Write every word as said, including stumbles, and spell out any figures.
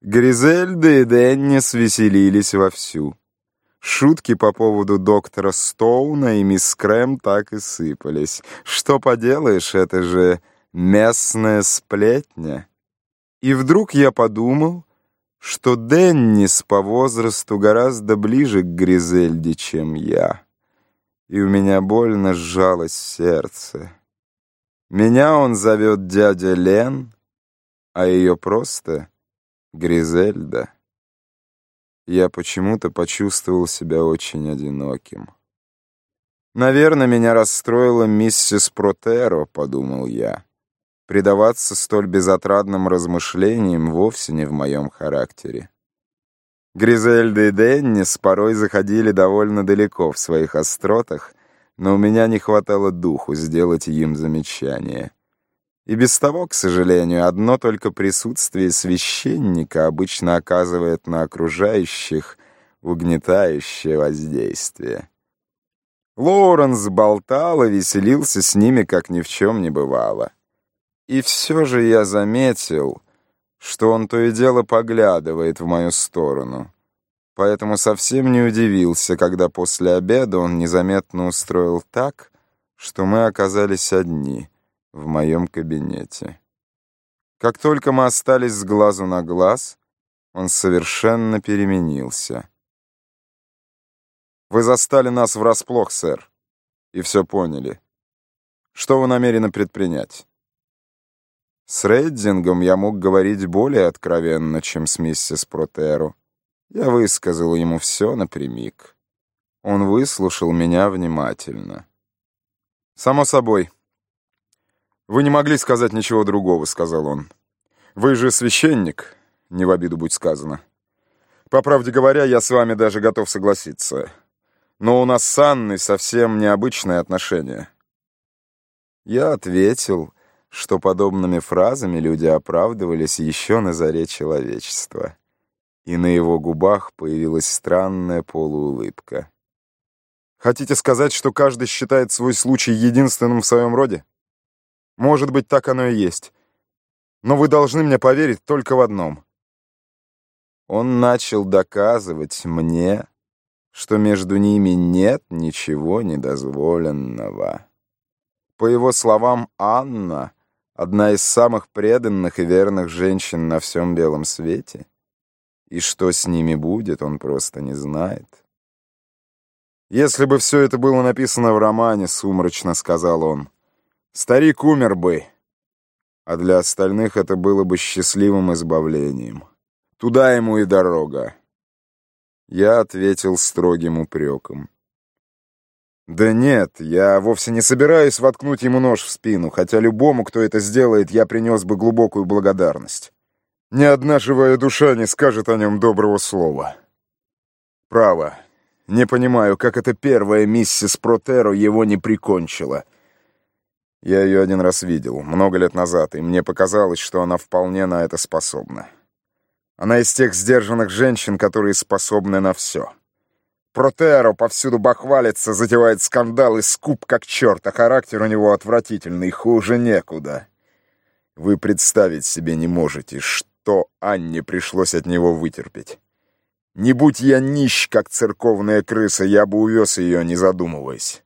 Гризельда и Деннис веселились вовсю. Шутки по поводу доктора Стоуна и мисс Крэм так и сыпались. Что поделаешь, это же местная сплетня. И вдруг я подумал, что Деннис по возрасту гораздо ближе к Гризельде, чем я. И у меня больно сжалось сердце. Меня он зовет дядя Лен, а ее просто Гризельда. Я почему-то почувствовал себя очень одиноким. «Наверное, меня расстроила миссис Протеро», — подумал я. Предаваться столь безотрадным размышлениям вовсе не в моем характере. Гризельда и Деннис порой заходили довольно далеко в своих остротах, но у меня не хватало духу сделать им замечание. И без того, к сожалению, одно только присутствие священника обычно оказывает на окружающих угнетающее воздействие. Лоуренс болтал и веселился с ними, как ни в чем не бывало. И все же я заметил, что он то и дело поглядывает в мою сторону, поэтому совсем не удивился, когда после обеда он незаметно устроил так, что мы оказались одни в моем кабинете. Как только мы остались с глазу на глаз, он совершенно переменился. «Вы застали нас врасплох, сэр, и все поняли. Что вы намерены предпринять?» С Реддингом я мог говорить более откровенно, чем с миссис Протеро. Я высказал ему все напрямик. Он выслушал меня внимательно. «Само собой. Вы не могли сказать ничего другого», — сказал он. «Вы же священник, не в обиду будь сказано. По правде говоря, я с вами даже готов согласиться. Но у нас с Анной совсем необычные отношения». Я ответил, что подобными фразами люди оправдывались еще на заре человечества. И на его губах появилась странная полуулыбка. «Хотите сказать, что каждый считает свой случай единственным в своем роде? Может быть, так оно и есть. Но вы должны мне поверить только в одном». Он начал доказывать мне, что между ними нет ничего недозволенного. По его словам, Анна — одна из самых преданных и верных женщин на всем белом свете, и что с ними будет, он просто не знает. «Если бы все это было написано в романе, — сумрачно сказал он, — старик умер бы, а для остальных это было бы счастливым избавлением. Туда ему и дорога». Я ответил строгим упреком. «Да нет, я вовсе не собираюсь воткнуть ему нож в спину, хотя любому, кто это сделает, я принес бы глубокую благодарность. Ни одна живая душа не скажет о нем доброго слова. Право, не понимаю, как эта первая миссис Протеро его не прикончила. Я ее один раз видел, много лет назад, и мне показалось, что она вполне на это способна. Она из тех сдержанных женщин, которые способны на все. Протеро повсюду бахвалится, затевает скандал и скуп как черт, а характер у него отвратительный, хуже некуда. Вы представить себе не можете, что Анне пришлось от него вытерпеть. Не будь я нищ, как церковная крыса, я бы увез ее, не задумываясь.